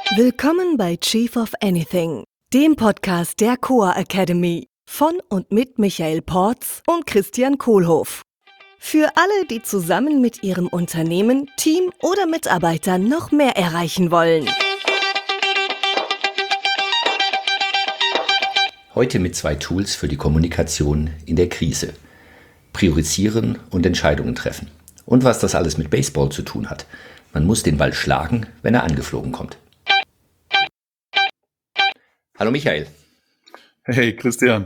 Willkommen bei Chief of Anything, dem Podcast der Coa Academy von und mit Michael Porz und Christian Kohlhoff. Für alle, die zusammen mit ihrem Unternehmen, Team oder Mitarbeitern noch mehr erreichen wollen. Heute mit 2 Tools für die Kommunikation in der Krise. Priorisieren und Entscheidungen treffen. Und was das alles mit Baseball zu tun hat. Man muss den Ball schlagen, wenn er angeflogen kommt. Hallo Michael. Hey Christian.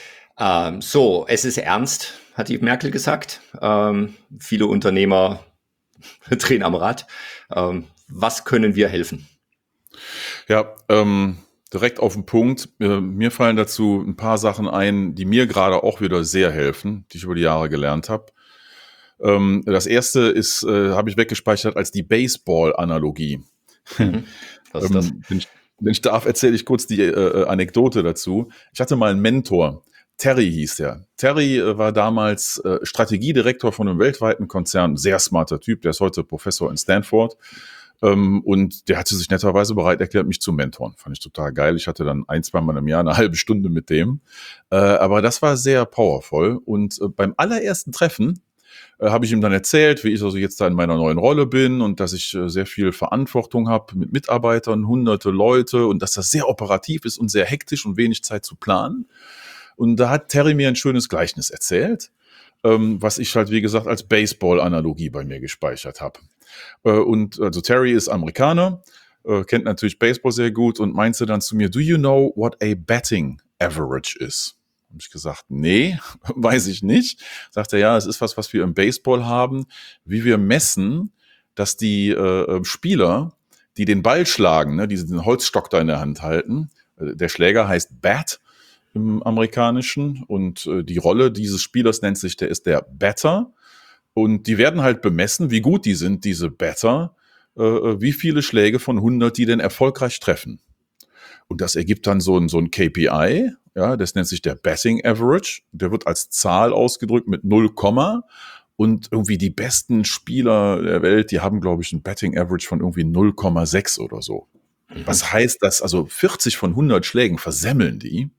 Es ist ernst, hat die Merkel gesagt. Viele Unternehmer drehen am Rad. Was können wir helfen? Ja, direkt auf den Punkt. Mir fallen dazu ein paar Sachen ein, die mir gerade auch wieder sehr helfen, die ich über die Jahre gelernt habe. Das erste ist, habe ich weggespeichert als die Baseball-Analogie. Was ist das? Wenn ich darf, erzähle ich kurz die Anekdote dazu. Ich hatte mal einen Mentor. Terry hieß der. Terry war damals Strategiedirektor von einem weltweiten Konzern. Sehr smarter Typ. Der ist heute Professor in Stanford. Und der hatte sich netterweise bereit erklärt, mich zu mentoren. Fand ich total geil. Ich hatte dann 1-2 Mal im Jahr eine halbe Stunde mit dem. Aber das war sehr powerful. Und beim allerersten Treffen habe ich ihm dann erzählt, wie ich also jetzt da in meiner neuen Rolle bin und dass ich sehr viel Verantwortung habe mit Mitarbeitern, hunderte Leute und dass das sehr operativ ist und sehr hektisch und wenig Zeit zu planen. Und da hat Terry mir ein schönes Gleichnis erzählt, was ich halt, wie gesagt, als Baseball-Analogie bei mir gespeichert habe. Und also Terry ist Amerikaner, kennt natürlich Baseball sehr gut und meinte dann zu mir, do you know what a batting average is? Habe ich gesagt, nee, weiß ich nicht. Sagt er, ja, es ist was wir im Baseball haben, wie wir messen, dass die Spieler, die den Ball schlagen, ne, die den Holzstock da in der Hand halten, der Schläger heißt Bat im Amerikanischen und die Rolle dieses Spielers nennt sich, der ist der Batter und die werden halt bemessen, wie gut die sind, diese Batter, wie viele Schläge von 100 die denn erfolgreich treffen. Und das ergibt dann so ein KPI, ja, das nennt sich der Batting Average. Der wird als Zahl ausgedrückt mit 0, und irgendwie die besten Spieler der Welt, die haben, glaube ich, ein Batting Average von irgendwie 0,6 oder so. Was heißt, dass also 40 von 100 Schlägen versemmeln die.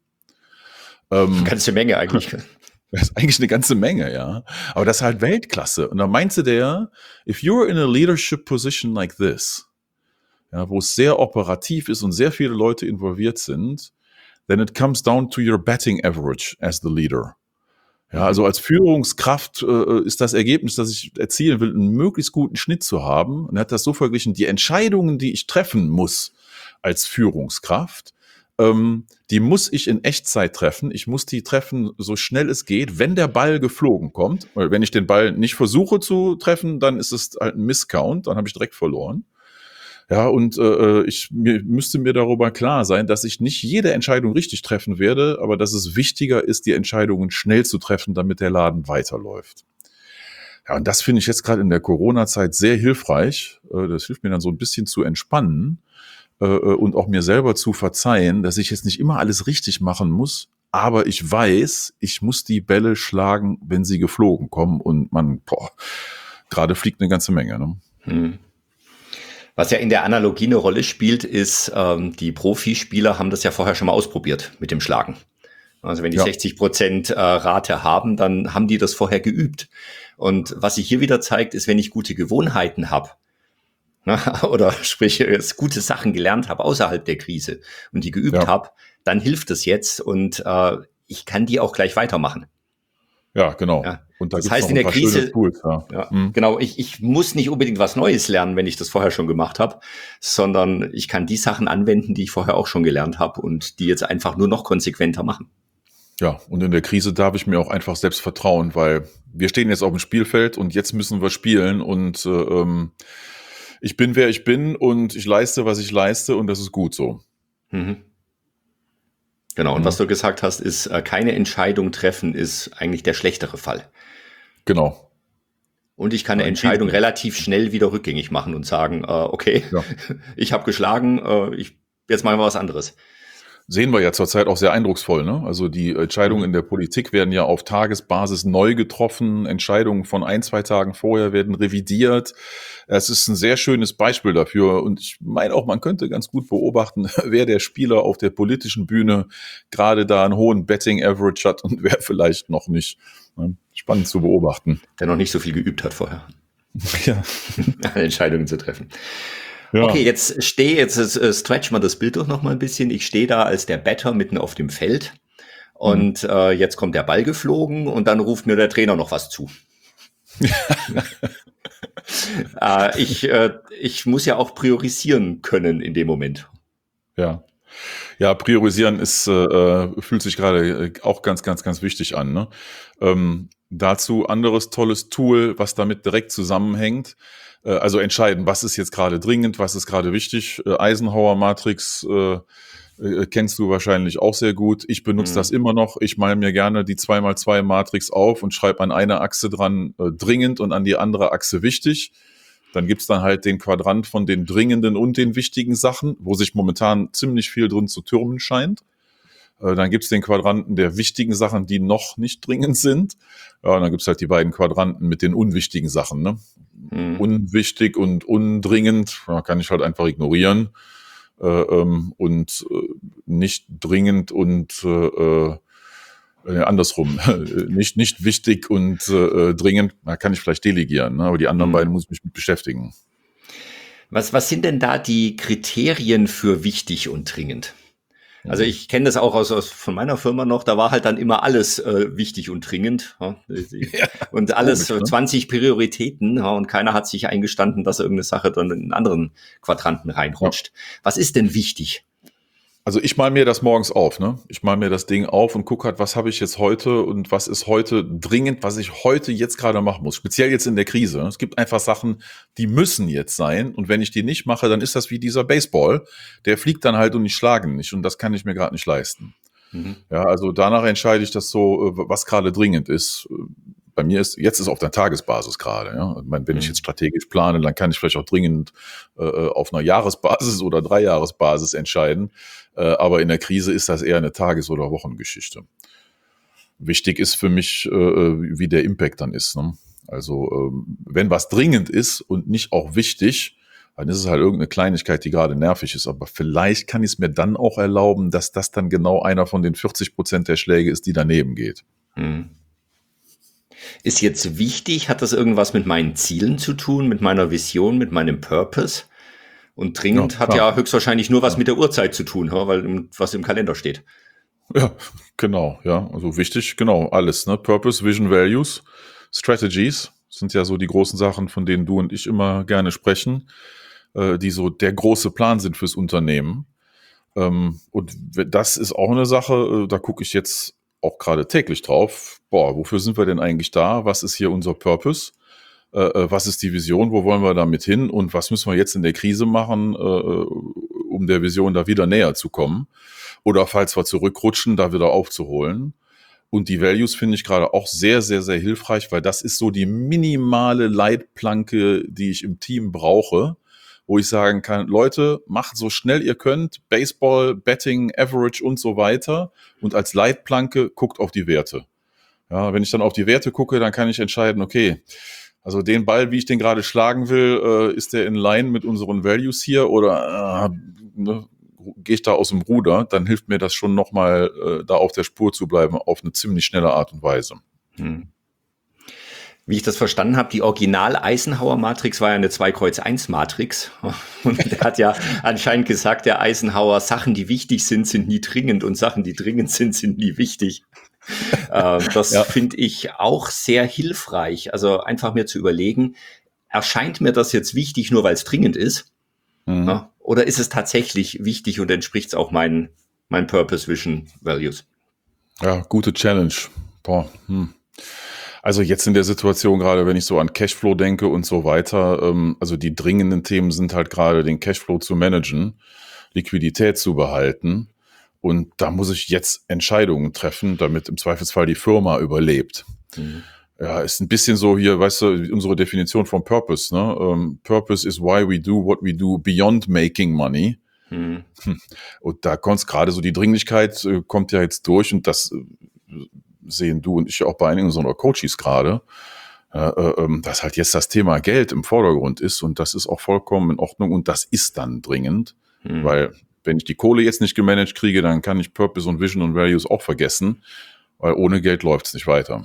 Ganze Menge eigentlich. Das ist eigentlich eine ganze Menge, ja. Aber das ist halt Weltklasse. Und dann meinte der, if you're in a leadership position like this, ja, wo es sehr operativ ist und sehr viele Leute involviert sind, then it comes down to your batting average as the leader. Ja, also als Führungskraft ist das Ergebnis, das ich erzielen will, einen möglichst guten Schnitt zu haben. Und er hat das so verglichen, die Entscheidungen, die ich treffen muss als Führungskraft, die muss ich in Echtzeit treffen. Ich muss die treffen, so schnell es geht, wenn der Ball geflogen kommt. Weil wenn ich den Ball nicht versuche zu treffen, dann ist es halt ein Misscount, dann habe ich direkt verloren. Ja, und müsste mir darüber klar sein, dass ich nicht jede Entscheidung richtig treffen werde, aber dass es wichtiger ist, die Entscheidungen schnell zu treffen, damit der Laden weiterläuft. Ja, und das finde ich jetzt gerade in der Corona-Zeit sehr hilfreich. Das hilft mir dann so ein bisschen zu entspannen und auch mir selber zu verzeihen, dass ich jetzt nicht immer alles richtig machen muss, aber ich weiß, ich muss die Bälle schlagen, wenn sie geflogen kommen und gerade fliegt eine ganze Menge, ne? Was ja in der Analogie eine Rolle spielt, ist, die Profispieler haben das ja vorher schon mal ausprobiert mit dem Schlagen. Also wenn die 60% Rate haben, dann haben die das vorher geübt. Und was sich hier wieder zeigt, ist, wenn ich gute Gewohnheiten habe, oder sprich, gute Sachen gelernt habe außerhalb der Krise und die geübt habe, dann hilft es jetzt und ich kann die auch gleich weitermachen. Ja, genau. Ja. Und da das gibt's heißt, noch in ein der paar schöne Krise, Tools, genau, ich muss nicht unbedingt was Neues lernen, wenn ich das vorher schon gemacht habe, sondern ich kann die Sachen anwenden, die ich vorher auch schon gelernt habe und die jetzt einfach nur noch konsequenter machen. Ja, und in der Krise darf ich mir auch einfach selbst vertrauen, weil wir stehen jetzt auf dem Spielfeld und jetzt müssen wir spielen und ich bin, wer ich bin und ich leiste, was ich leiste und das ist gut so. Mhm. Genau, und was du gesagt hast, ist, keine Entscheidung treffen ist eigentlich der schlechtere Fall. Genau. Und ich kann eine Entscheidung relativ schnell wieder rückgängig machen und sagen, okay, ich habe geschlagen, jetzt machen wir was anderes. Sehen wir ja zurzeit auch sehr eindrucksvoll, ne? Also die Entscheidungen in der Politik werden ja auf Tagesbasis neu getroffen. Entscheidungen von 1, 2 Tagen vorher werden revidiert. Es ist ein sehr schönes Beispiel dafür. Und ich meine auch, man könnte ganz gut beobachten, wer der Spieler auf der politischen Bühne gerade da einen hohen Betting-Average hat und wer vielleicht noch nicht. Spannend zu beobachten. Der noch nicht so viel geübt hat vorher. Ja. Entscheidungen zu treffen. Ja. Okay, jetzt stretch mal das Bild doch noch mal ein bisschen. Ich stehe da als der Better mitten auf dem Feld und jetzt kommt der Ball geflogen und dann ruft mir der Trainer noch was zu. Ich muss ja auch priorisieren können in dem Moment. Ja, priorisieren fühlt sich gerade auch ganz, ganz, ganz wichtig an. Ne? Dazu anderes tolles Tool, was damit direkt zusammenhängt. Also entscheiden, was ist jetzt gerade dringend, was ist gerade wichtig. Eisenhower-Matrix kennst du wahrscheinlich auch sehr gut. Ich benutze das immer noch. Ich male mir gerne die 2x2-Matrix auf und schreibe an einer Achse dran dringend und an die andere Achse wichtig. Dann gibt's dann halt den Quadrant von den dringenden und den wichtigen Sachen, wo sich momentan ziemlich viel drin zu türmen scheint. Dann gibt's den Quadranten der wichtigen Sachen, die noch nicht dringend sind. Ja, und dann gibt's halt die beiden Quadranten mit den unwichtigen Sachen. Ne? Unwichtig und undringend kann ich halt einfach ignorieren. Und nicht dringend und andersrum. nicht wichtig und dringend, kann ich vielleicht delegieren. Ne? Aber die anderen beiden muss ich mich mit beschäftigen. Was sind denn da die Kriterien für wichtig und dringend? Also ich kenne das auch von meiner Firma noch, da war halt dann immer alles wichtig und dringend. Ja? Und alles komisch, 20 Prioritäten, ja? Und keiner hat sich eingestanden, dass irgendeine Sache dann in einen anderen Quadranten reinrutscht. Ja. Was ist denn wichtig? Also ich mal mir das morgens auf, ne? Ich mal mir das Ding auf und gucke halt, was habe ich jetzt heute und was ist heute dringend, was ich heute jetzt gerade machen muss. Speziell jetzt in der Krise. Es gibt einfach Sachen, die müssen jetzt sein. Und wenn ich die nicht mache, dann ist das wie dieser Baseball. Der fliegt dann halt und ich schlage nicht. Und das kann ich mir gerade nicht leisten. Ja, also danach entscheide ich das so, was gerade dringend ist. Bei mir jetzt ist auf der Tagesbasis gerade. Ja? Ich meine, wenn ich jetzt strategisch plane, dann kann ich vielleicht auch dringend auf einer Jahresbasis oder 3-Jahresbasis entscheiden. Aber in der Krise ist das eher eine Tages- oder Wochengeschichte. Wichtig ist für mich, wie der Impact dann ist. Ne? Also wenn was dringend ist und nicht auch wichtig, dann ist es halt irgendeine Kleinigkeit, die gerade nervig ist. Aber vielleicht kann ich es mir dann auch erlauben, dass das dann genau einer von den 40% der Schläge ist, die daneben geht. Ist jetzt wichtig, hat das irgendwas mit meinen Zielen zu tun, mit meiner Vision, mit meinem Purpose? Und dringend hat ja höchstwahrscheinlich nur was mit der Uhrzeit zu tun, weil was im Kalender steht. Ja, genau, ja. Also wichtig, genau, alles, ne? Purpose, Vision, Values, Strategies sind ja so die großen Sachen, von denen du und ich immer gerne sprechen, die so der große Plan sind fürs Unternehmen. Und das ist auch eine Sache, da gucke ich jetzt auch gerade täglich drauf. Wofür sind wir denn eigentlich da? Was ist hier unser Purpose? Was ist die Vision? Wo wollen wir damit hin? Und was müssen wir jetzt in der Krise machen, um der Vision da wieder näher zu kommen? Oder falls wir zurückrutschen, da wieder aufzuholen. Und die Values finde ich gerade auch sehr, sehr, sehr hilfreich, weil das ist so die minimale Leitplanke, die ich im Team brauche, wo ich sagen kann, Leute, macht so schnell ihr könnt, Baseball, Betting, Average und so weiter. Und als Leitplanke guckt auf die Werte. Ja, wenn ich dann auf die Werte gucke, dann kann ich entscheiden, okay, also den Ball, wie ich den gerade schlagen will, ist der in line mit unseren Values hier oder gehe ich da aus dem Ruder? Dann hilft mir das schon nochmal, da auf der Spur zu bleiben, auf eine ziemlich schnelle Art und Weise. Wie ich das verstanden habe, die Original-Eisenhower-Matrix war ja eine 2-Kreuz-1-Matrix. Und er hat ja anscheinend gesagt, der Eisenhower, Sachen, die wichtig sind, sind nie dringend und Sachen, die dringend sind, sind nie wichtig. Das finde ich auch sehr hilfreich. Also einfach mir zu überlegen, erscheint mir das jetzt wichtig, nur weil es dringend ist? Ja, oder ist es tatsächlich wichtig und entspricht es auch mein Purpose, Vision, Values? Ja, gute Challenge. Also jetzt in der Situation gerade, wenn ich so an Cashflow denke und so weiter, also die dringenden Themen sind halt gerade den Cashflow zu managen, Liquidität zu behalten. Und da muss ich jetzt Entscheidungen treffen, damit im Zweifelsfall die Firma überlebt. Ja, ist ein bisschen so hier, weißt du, unsere Definition von Purpose, ne? Purpose is why we do what we do beyond making money. Und da kommt gerade so, die Dringlichkeit kommt ja jetzt durch und das sehen du und ich auch bei einigen unserer Coaches gerade, dass halt jetzt das Thema Geld im Vordergrund ist und das ist auch vollkommen in Ordnung und das ist dann dringend, weil wenn ich die Kohle jetzt nicht gemanagt kriege, dann kann ich Purpose und Vision und Values auch vergessen, weil ohne Geld läuft es nicht weiter.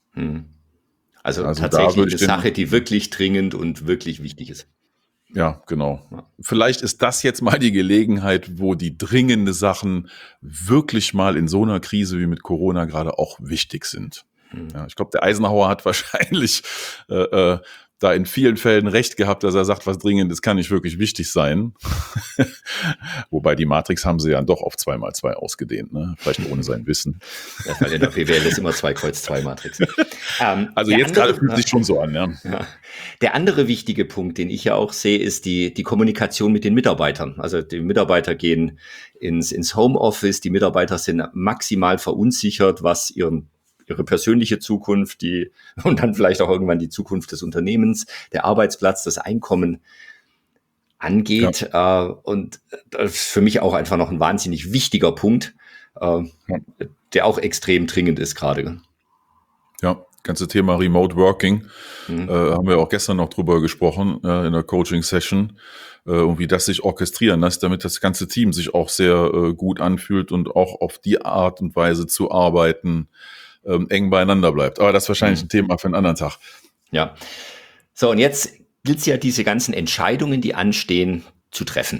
Also tatsächlich eine Sache, die wirklich dringend und wirklich wichtig ist. Ja, genau. Ja. Vielleicht ist das jetzt mal die Gelegenheit, wo die dringende Sachen wirklich mal in so einer Krise wie mit Corona gerade auch wichtig sind. Ja, ich glaube, der Eisenhower hat wahrscheinlich da in vielen Fällen recht gehabt, dass er sagt, was Dringendes kann nicht wirklich wichtig sein. Wobei die Matrix haben sie ja doch auf 2x2 ausgedehnt, ne? Vielleicht ohne sein Wissen. Ja, weil in der BWL ist immer 2x2-Matrix. Also jetzt gerade fühlt sich schon so an, ja. Ja. Der andere wichtige Punkt, den ich ja auch sehe, ist die Kommunikation mit den Mitarbeitern. Also die Mitarbeiter gehen ins Homeoffice, die Mitarbeiter sind maximal verunsichert, was ihre persönliche Zukunft, und dann vielleicht auch irgendwann die Zukunft des Unternehmens, der Arbeitsplatz, das Einkommen angeht. Ja. Und das ist für mich auch einfach noch ein wahnsinnig wichtiger Punkt, der auch extrem dringend ist gerade. Ja, ganze Thema Remote Working, haben wir auch gestern noch drüber gesprochen in der Coaching-Session, und wie das sich orchestrieren lässt, damit das ganze Team sich auch sehr gut anfühlt und auch auf die Art und Weise zu arbeiten, eng beieinander bleibt. Aber das ist wahrscheinlich ein Thema für einen anderen Tag. Ja. So, und jetzt gilt es ja, diese ganzen Entscheidungen, die anstehen, zu treffen.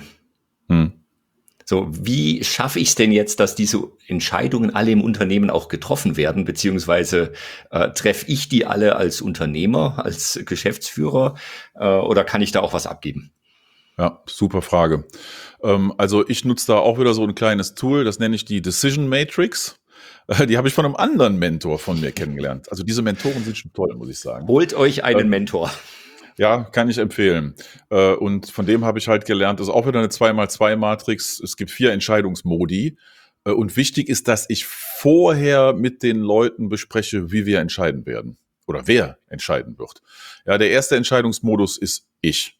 So, wie schaffe ich es denn jetzt, dass diese Entscheidungen alle im Unternehmen auch getroffen werden, beziehungsweise treffe ich die alle als Unternehmer, als Geschäftsführer, oder kann ich da auch was abgeben? Ja, super Frage. Also ich nutze da auch wieder so ein kleines Tool, das nenne ich die Decision Matrix. Die habe ich von einem anderen Mentor von mir kennengelernt. Also diese Mentoren sind schon toll, muss ich sagen. Holt euch einen Mentor. Ja, kann ich empfehlen. Und von dem habe ich halt gelernt, das ist auch wieder eine 2x2-Matrix. Es gibt 4 Entscheidungsmodi. Und wichtig ist, dass ich vorher mit den Leuten bespreche, wie wir entscheiden werden. Oder wer entscheiden wird. Ja, der erste Entscheidungsmodus ist ich.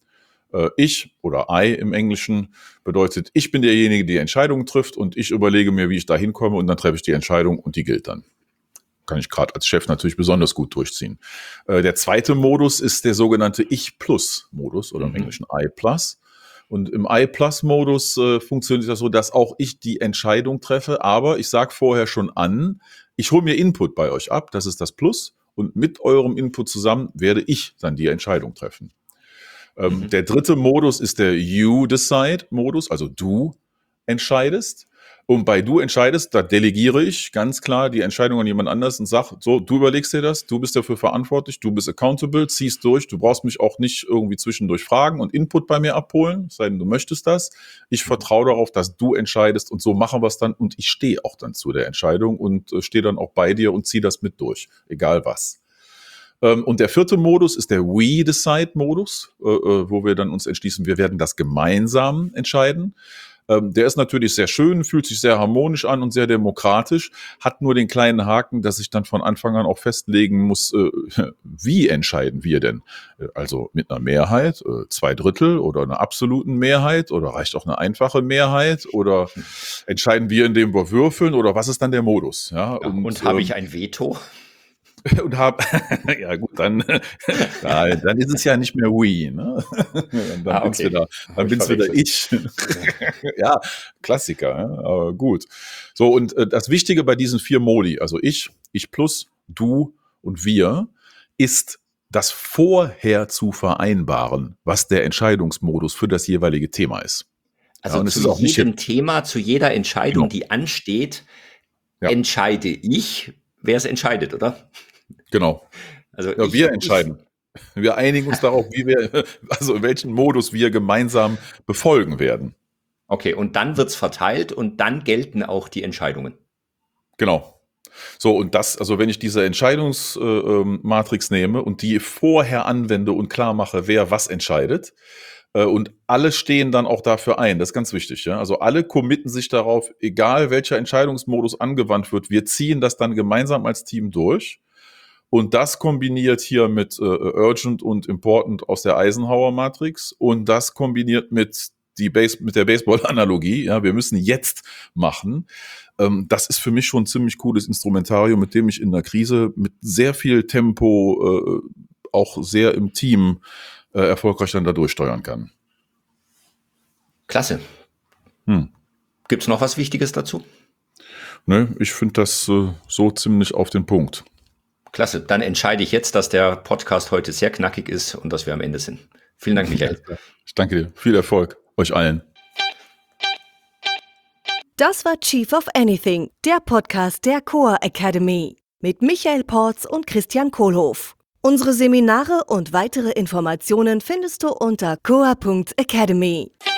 Ich oder I im Englischen bedeutet, ich bin derjenige, der die Entscheidung trifft und ich überlege mir, wie ich da hinkomme und dann treffe ich die Entscheidung und die gilt dann. Kann ich gerade als Chef natürlich besonders gut durchziehen. Der zweite Modus ist der sogenannte Ich-Plus-Modus oder im Englischen I-Plus. Und im I-Plus-Modus funktioniert das so, dass auch ich die Entscheidung treffe, aber ich sage vorher schon an, ich hole mir Input bei euch ab, das ist das Plus, und mit eurem Input zusammen werde ich dann die Entscheidung treffen. Der dritte Modus ist der You-Decide-Modus, also du entscheidest. Und bei du entscheidest, da delegiere ich ganz klar die Entscheidung an jemand anders und sage, so, du überlegst dir das, du bist dafür verantwortlich, du bist accountable, ziehst durch, du brauchst mich auch nicht irgendwie zwischendurch fragen und Input bei mir abholen, es sei denn, du möchtest das. Ich vertraue darauf, dass du entscheidest und so machen wir es dann und ich stehe auch dann zu der Entscheidung und stehe dann auch bei dir und ziehe das mit durch, egal was. Und der vierte Modus ist der We-Decide-Modus, wo wir dann uns entschließen, wir werden das gemeinsam entscheiden. Der ist natürlich sehr schön, fühlt sich sehr harmonisch an und sehr demokratisch, hat nur den kleinen Haken, dass ich dann von Anfang an auch festlegen muss, wie entscheiden wir denn? Also mit einer Mehrheit, 2/3 oder einer absoluten Mehrheit oder reicht auch eine einfache Mehrheit oder entscheiden wir, indem wir würfeln oder was ist dann der Modus? Ja, und habe ich ein Veto? Und ja gut, dann ist es ja nicht mehr we, ne? Dann bin's wieder ich. Ja, Klassiker, ja? Aber gut. So, und das Wichtige bei diesen 4 Modi, also ich plus, du und wir, ist das vorher zu vereinbaren, was der Entscheidungsmodus für das jeweilige Thema ist. Also ja, zu jedem Thema, zu jeder Entscheidung, die ansteht, entscheide ich, wer es entscheidet, oder? Genau. Also ja, wir entscheiden. Wir einigen uns darauf, in welchen Modus wir gemeinsam befolgen werden. Okay, und dann wird's verteilt und dann gelten auch die Entscheidungen. Genau. So, und das, also wenn ich diese Entscheidungsmatrix nehme und die vorher anwende und klar mache, wer was entscheidet, und alle stehen dann auch dafür ein, das ist ganz wichtig. Ja? Also alle committen sich darauf, egal welcher Entscheidungsmodus angewandt wird, wir ziehen das dann gemeinsam als Team durch. Und das kombiniert hier mit Urgent und Important aus der Eisenhower-Matrix und das kombiniert mit mit der Baseball-Analogie, ja, wir müssen jetzt machen. Das ist für mich schon ein ziemlich cooles Instrumentarium, mit dem ich in der Krise mit sehr viel Tempo, auch sehr im Team, erfolgreich dann da durchsteuern kann. Klasse. Gibt es noch was Wichtiges dazu? Ne, ich finde das so ziemlich auf den Punkt. Klasse, dann entscheide ich jetzt, dass der Podcast heute sehr knackig ist und dass wir am Ende sind. Vielen Dank, Michael. Ich danke dir. Viel Erfolg euch allen. Das war Chief of Anything, der Podcast der Coa Academy mit Michael Porz und Christian Kohlhoff. Unsere Seminare und weitere Informationen findest du unter coa.academy.